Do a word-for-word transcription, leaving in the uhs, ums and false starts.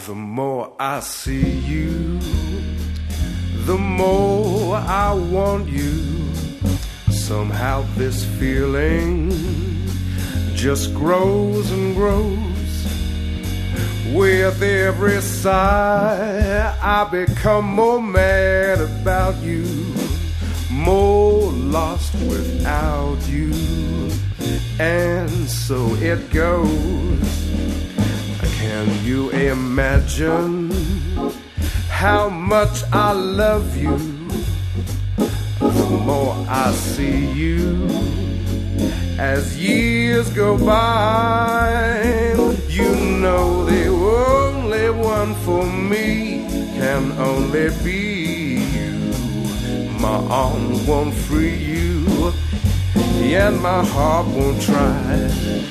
The more I see you, the more I want you. Somehow this feeling just grows and grows. With every sigh I become more mad about you, more lost without you. And so it goes. Can you imagine how much I love you? The more I see you as years go by, you know the only one for me can only be you. My arms won't free you, yet my heart won't try